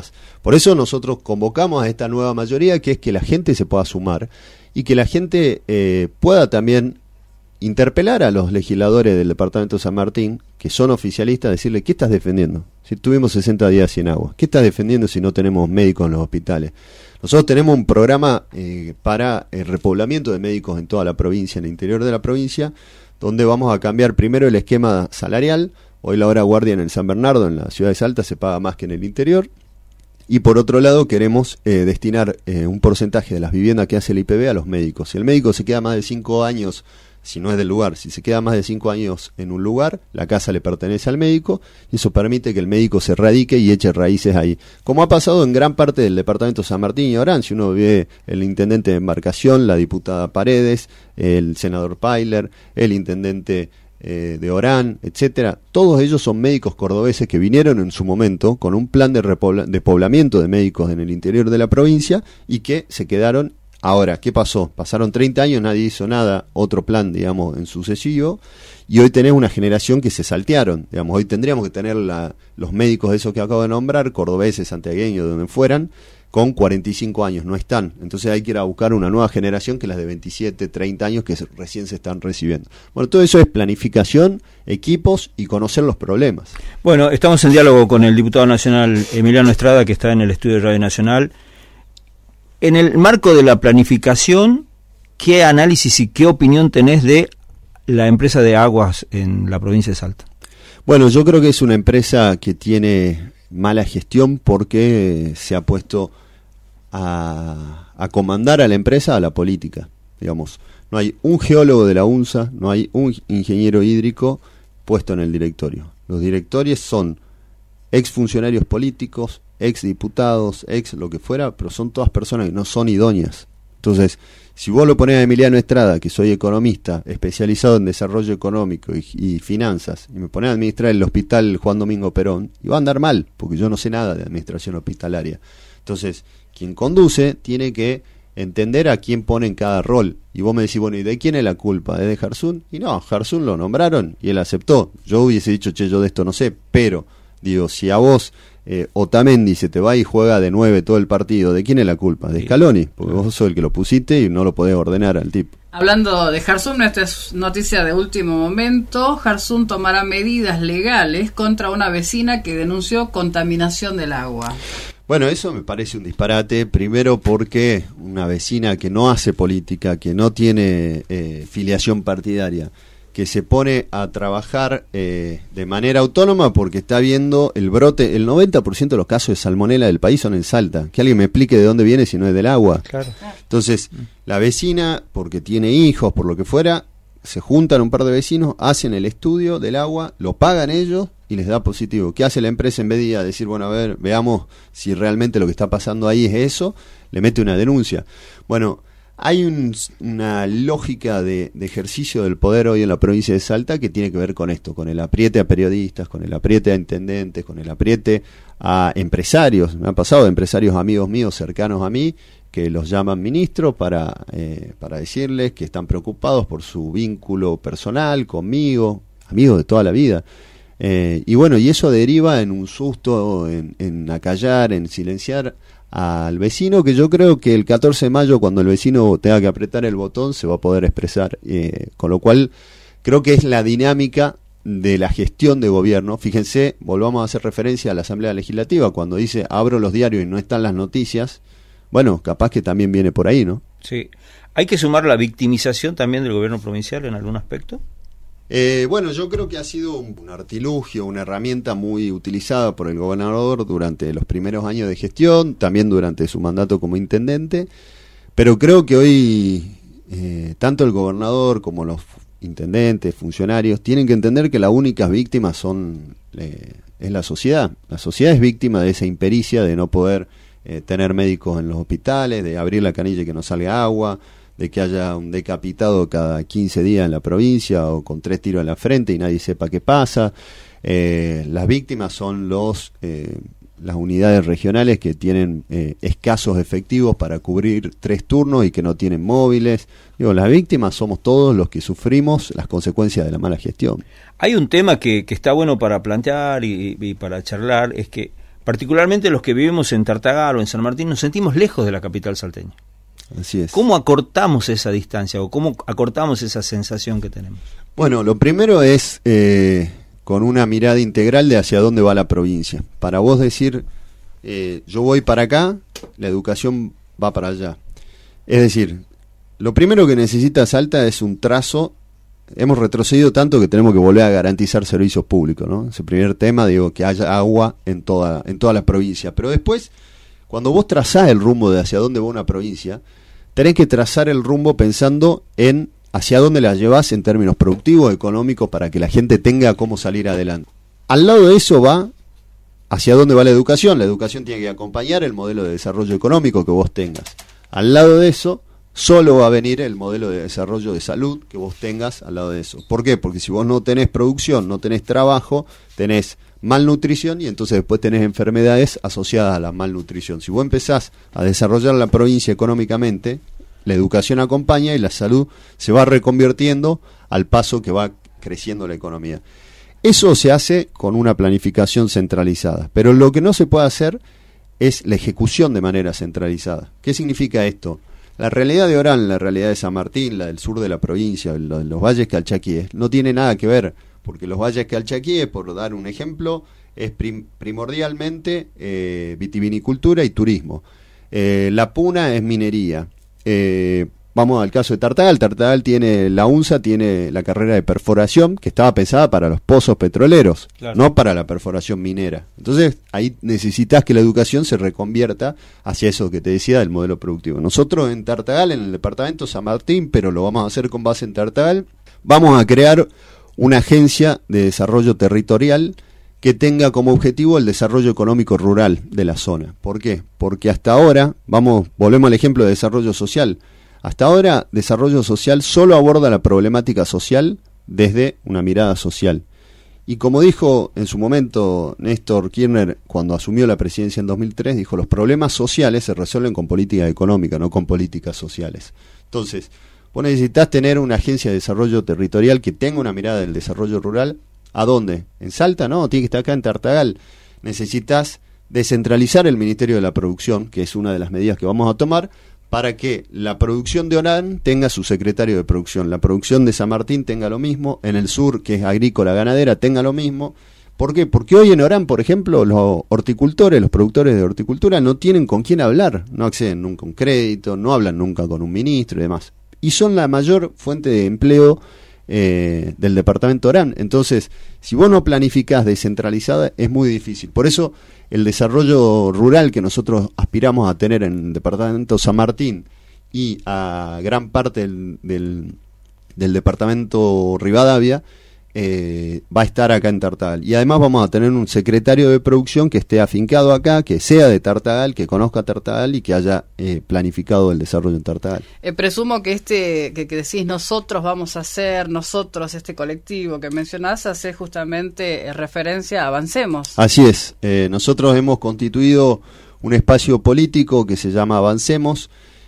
Por eso nosotros convocamos a esta nueva mayoría, que es que la gente se pueda sumar y que la gente pueda también interpelar a los legisladores del departamento de San Martín, que son oficialistas, decirle, ¿qué estás defendiendo? Si tuvimos 60 días sin agua, ¿qué estás defendiendo si no tenemos médicos en los hospitales? Nosotros tenemos un programa para el repoblamiento de médicos en toda la provincia, en el interior de la provincia, donde vamos a cambiar primero el esquema salarial. Hoy la hora guardia en el San Bernardo, en la ciudad de Salta, se paga más que en el interior. Y por otro lado queremos destinar un porcentaje de las viviendas que hace el IPB a los médicos. Si el médico se queda más de 5 años, si no es del lugar, si se queda más de 5 años en un lugar, la casa le pertenece al médico, y eso permite que el médico se radique y eche raíces ahí. Como ha pasado en gran parte del departamento de San Martín y Orán, si uno ve el intendente de Embarcación, la diputada Paredes, el senador Pailer, el intendente de Orán, etcétera, todos ellos son médicos cordobeses que vinieron en su momento con un plan de poblamiento de médicos en el interior de la provincia y que se quedaron. Ahora, ¿qué pasó? Pasaron 30 años, nadie hizo nada, otro plan, digamos, en sucesivo, y hoy tenés una generación que se saltearon, digamos, hoy tendríamos que tener los médicos de esos que acabo de nombrar, cordobeses, santiagueños, de donde fueran, con 45 años, no están. Entonces hay que ir a buscar una nueva generación que las de 27, 30 años que recién se están recibiendo. Bueno, todo eso es planificación, equipos y conocer los problemas. Bueno, estamos en diálogo con el diputado nacional Emiliano Estrada, que está en el estudio de Radio Nacional. En el marco de la planificación, ¿qué análisis y qué opinión tenés de la empresa de aguas en la provincia de Salta? Bueno, yo creo que es una empresa que tiene mala gestión porque se ha puesto a comandar a la empresa a la política. Digamos, no hay un geólogo de la UNSA, no hay un ingeniero hídrico puesto en el directorio. Los directorios son exfuncionarios políticos, ex diputados, ex lo que fuera, pero son todas personas que no son idóneas. Entonces, si vos lo ponés a Emiliano Estrada, que soy economista, especializado en desarrollo económico y finanzas, y me ponés a administrar el hospital Juan Domingo Perón, y va a andar mal, porque yo no sé nada de administración hospitalaria. Entonces, quien conduce tiene que entender a quién pone en cada rol. Y vos me decís, bueno, ¿y de quién es la culpa? ¿Es de Jarzún? Y no, Jarzún lo nombraron y él aceptó. Yo hubiese dicho, che, yo de esto no sé, pero digo, si a vos Otamendi se te va y juega de 9 todo el partido, ¿de quién es la culpa? De Scaloni, porque vos sos el que lo pusiste y no lo podés ordenar al tipo. Hablando de Jarzún, esta es noticia de último momento. Jarzún tomará medidas legales contra una vecina que denunció contaminación del agua. Bueno, eso me parece un disparate, primero porque una vecina que no hace política, que no tiene filiación partidaria, que se pone a trabajar de manera autónoma porque está viendo el brote. El 90% de los casos de salmonela del país son en Salta. Que alguien me explique de dónde viene si no es del agua. Claro. Entonces, la vecina, porque tiene hijos, por lo que fuera, se juntan un par de vecinos, hacen el estudio del agua, lo pagan ellos y les da positivo. ¿Qué hace la empresa en vez de decir, bueno, a ver, veamos si realmente lo que está pasando ahí es eso? Le mete una denuncia. Bueno, hay una lógica de ejercicio del poder hoy en la provincia de Salta que tiene que ver con esto, con el apriete a periodistas, con el apriete a intendentes, con el apriete a empresarios. Me han pasado de empresarios amigos míos, cercanos a mí, que los llaman ministros para decirles que están preocupados por su vínculo personal conmigo, amigos de toda la vida. Y bueno, y eso deriva en un susto, en acallar, en silenciar al vecino, que yo creo que el 14 de mayo, cuando el vecino tenga que apretar el botón, se va a poder expresar. Con lo cual, creo que es la dinámica de la gestión de gobierno. Fíjense, volvamos a hacer referencia a la Asamblea Legislativa, cuando dice, abro los diarios y no están las noticias. Bueno, capaz que también viene por ahí, ¿no? Sí. ¿Hay que sumar la victimización también del gobierno provincial en algún aspecto? Bueno, yo creo que ha sido un artilugio, una herramienta muy utilizada por el gobernador durante los primeros años de gestión, también durante su mandato como intendente, pero creo que hoy tanto el gobernador como los intendentes, funcionarios, tienen que entender que las únicas víctimas es la sociedad. La sociedad es víctima de esa impericia de no poder tener médicos en los hospitales, de abrir la canilla y que no salga agua, de que haya un decapitado cada 15 días en la provincia o con 3 tiros en la frente y nadie sepa qué pasa. Las víctimas son las unidades regionales que tienen escasos efectivos para cubrir 3 turnos y que no tienen móviles. Digo, las víctimas somos todos los que sufrimos las consecuencias de la mala gestión. Hay un tema que está bueno para plantear y para charlar, es que particularmente los que vivimos en Tartagal o en San Martín, nos sentimos lejos de la capital salteña. Así es. ¿Cómo acortamos esa distancia o cómo acortamos esa sensación que tenemos? Bueno, lo primero es con una mirada integral de hacia dónde va la provincia. Para vos decir, yo voy para acá, la educación va para allá. Es decir, lo primero que necesita Salta es un trazo. Hemos retrocedido tanto que tenemos que volver a garantizar servicios públicos, ¿no? Ese primer tema, digo, que haya agua en toda la provincia. Pero después, cuando vos trazás el rumbo de hacia dónde va una provincia, tenés que trazar el rumbo pensando en hacia dónde la llevas en términos productivos, económicos, para que la gente tenga cómo salir adelante. Al lado de eso va hacia dónde va la educación. La educación tiene que acompañar el modelo de desarrollo económico que vos tengas. Al lado de eso, solo va a venir el modelo de desarrollo de salud que vos tengas al lado de eso. ¿Por qué? Porque si vos no tenés producción, no tenés trabajo, tenés malnutrición y entonces después tenés enfermedades asociadas a la malnutrición. Si vos empezás a desarrollar la provincia económicamente, la educación acompaña y la salud se va reconvirtiendo al paso que va creciendo la economía. Eso se hace con una planificación centralizada, pero lo que no se puede hacer es la ejecución de manera centralizada. ¿Qué significa esto? La realidad de Orán, la realidad de San Martín, la del sur de la provincia, los valles calchaquíes, no tiene nada que ver, porque los valles calchaquíes, por dar un ejemplo, es primordialmente vitivinicultura y turismo. La Puna es minería. Vamos al caso de Tartagal. Tartagal tiene, la UNSA tiene la carrera de perforación que estaba pensada para los pozos petroleros, claro, no para la perforación minera. Entonces ahí necesitas que la educación se reconvierta hacia eso que te decía del modelo productivo. Nosotros en Tartagal, en el departamento San Martín, pero lo vamos a hacer con base en Tartagal, vamos a crear una agencia de desarrollo territorial que tenga como objetivo el desarrollo económico rural de la zona. ¿Por qué? Porque hasta ahora, volvemos al ejemplo de desarrollo social. Hasta ahora, desarrollo social solo aborda la problemática social desde una mirada social. Y como dijo en su momento Néstor Kirchner cuando asumió la presidencia en 2003, dijo, los problemas sociales se resuelven con política económica, no con políticas sociales. Entonces, vos necesitas tener una agencia de desarrollo territorial que tenga una mirada del desarrollo rural. ¿A dónde? ¿En Salta? No, tiene que estar acá en Tartagal. Necesitas descentralizar el Ministerio de la Producción, que es una de las medidas que vamos a tomar, para que la producción de Orán tenga su secretario de producción, la producción de San Martín tenga lo mismo, en el sur, que es agrícola ganadera, tenga lo mismo. ¿Por qué? Porque hoy en Orán, por ejemplo, los horticultores, los productores de horticultura no tienen con quién hablar, no acceden nunca a un crédito, no hablan nunca con un ministro y demás. Y son la mayor fuente de empleo del departamento Orán. Entonces, si vos no planificás descentralizada, es muy difícil. Por eso, el desarrollo rural que nosotros aspiramos a tener en el departamento San Martín y a gran parte del departamento Rivadavia, va a estar acá en Tartagal. Y además vamos a tener un secretario de producción que esté afincado acá, que sea de Tartagal, que conozca Tartagal y que haya planificado el desarrollo en Tartagal. Presumo que que decís nosotros vamos a hacer, nosotros, este colectivo que mencionás, hace justamente referencia a Avancemos. Así es. Nosotros hemos constituido un espacio político que se llama Avancemos.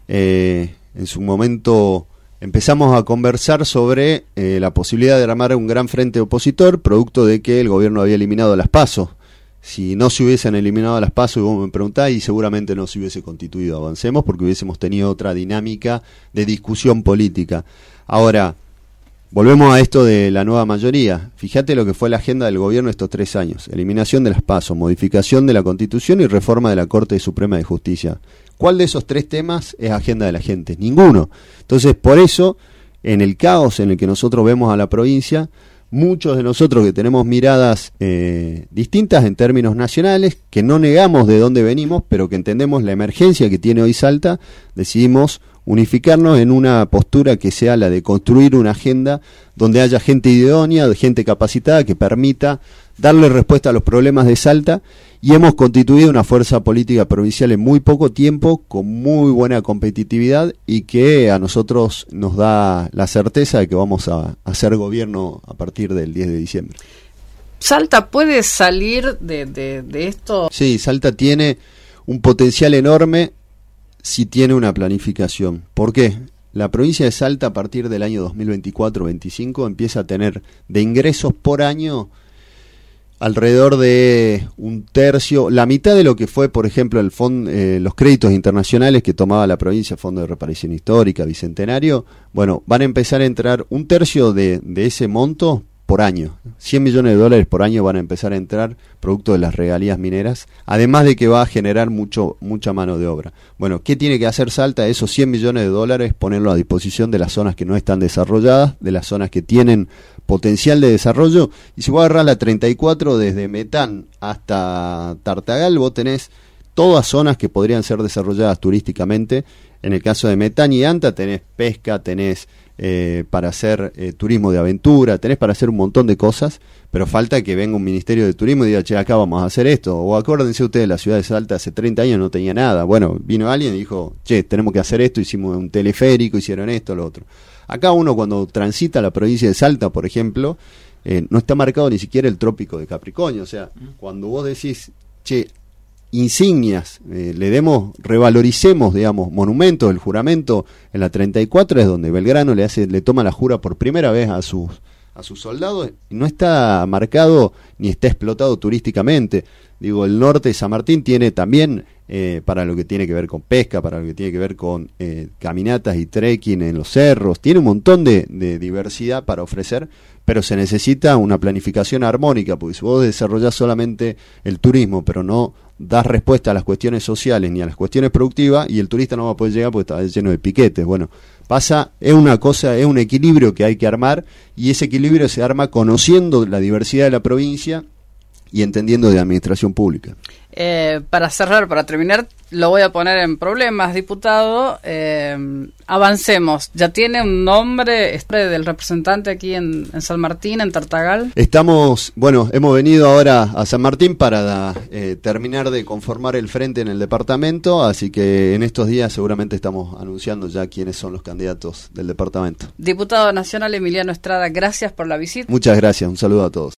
En su momento empezamos a conversar sobre la posibilidad de armar un gran frente opositor, producto de que el gobierno había eliminado las PASO. Si no se hubiesen eliminado las PASO, y vos me preguntás, y seguramente no se hubiese constituido Avancemos, porque hubiésemos tenido otra dinámica de discusión política. Ahora, volvemos a esto de la nueva mayoría. Fíjate lo que fue la agenda del gobierno estos 3 años. Eliminación de las PASO, modificación de la Constitución y reforma de la Corte Suprema de Justicia. ¿Cuál de esos 3 temas es agenda de la gente? Ninguno. Entonces, por eso, en el caos en el que nosotros vemos a la provincia, muchos de nosotros que tenemos miradas distintas en términos nacionales, que no negamos de dónde venimos, pero que entendemos la emergencia que tiene hoy Salta, decidimos unificarnos en una postura que sea la de construir una agenda donde haya gente idónea, gente capacitada que permita darle respuesta a los problemas de Salta, y hemos constituido una fuerza política provincial en muy poco tiempo, con muy buena competitividad y que a nosotros nos da la certeza de que vamos a hacer gobierno a partir del 10 de diciembre. ¿Salta puede salir de esto? Sí, Salta tiene un potencial enorme si tiene una planificación. ¿Por qué? La provincia de Salta a partir del año 2024-25 empieza a tener de ingresos por año alrededor de un tercio, la mitad de lo que fue, por ejemplo, el fondo, los créditos internacionales que tomaba la provincia, Fondo de Reparación Histórica, Bicentenario. Bueno, van a empezar a entrar un tercio de ese monto por año. 100 millones de dólares por año van a empezar a entrar producto de las regalías mineras, además de que va a generar mucha mano de obra. Bueno, ¿qué tiene que hacer Salta? Esos 100 millones de dólares, ponerlo a disposición de las zonas que no están desarrolladas, de las zonas que tienen potencial de desarrollo. Y si vos agarrás la 34 desde Metán hasta Tartagal, vos tenés todas zonas que podrían ser desarrolladas turísticamente. En el caso de Metán y Anta tenés pesca, tenés para hacer turismo de aventura, tenés para hacer un montón de cosas, pero falta que venga un ministerio de turismo y diga, che, acá vamos a hacer esto. O acuérdense ustedes, la ciudad de Salta hace 30 años no tenía nada. Bueno, vino alguien y dijo, che, tenemos que hacer esto, hicimos un teleférico, hicieron esto, lo otro. Acá uno cuando transita la provincia de Salta, por ejemplo, no está marcado ni siquiera el trópico de Capricornio. O sea, cuando vos decís, che, insignias, revaloricemos, digamos, monumentos, el juramento en la 34 es donde Belgrano le toma la jura por primera vez a sus soldados, y no está marcado ni está explotado turísticamente. Digo, el norte de San Martín tiene también, para lo que tiene que ver con pesca, para lo que tiene que ver con caminatas y trekking en los cerros, tiene un montón de diversidad para ofrecer, pero se necesita una planificación armónica, porque si vos desarrollás solamente el turismo, pero no das respuesta a las cuestiones sociales ni a las cuestiones productivas, y el turista no va a poder llegar porque está lleno de piquetes. Bueno, es un equilibrio que hay que armar, y ese equilibrio se arma conociendo la diversidad de la provincia y entendiendo de administración pública. Para cerrar, para terminar, lo voy a poner en problemas, diputado. Avancemos. ¿Ya tiene un nombre del representante aquí en San Martín, en Tartagal? Hemos venido ahora a San Martín para terminar de conformar el frente en el departamento, así que en estos días seguramente estamos anunciando ya quiénes son los candidatos del departamento. Diputado nacional Emiliano Estrada, gracias por la visita. Muchas gracias, un saludo a todos.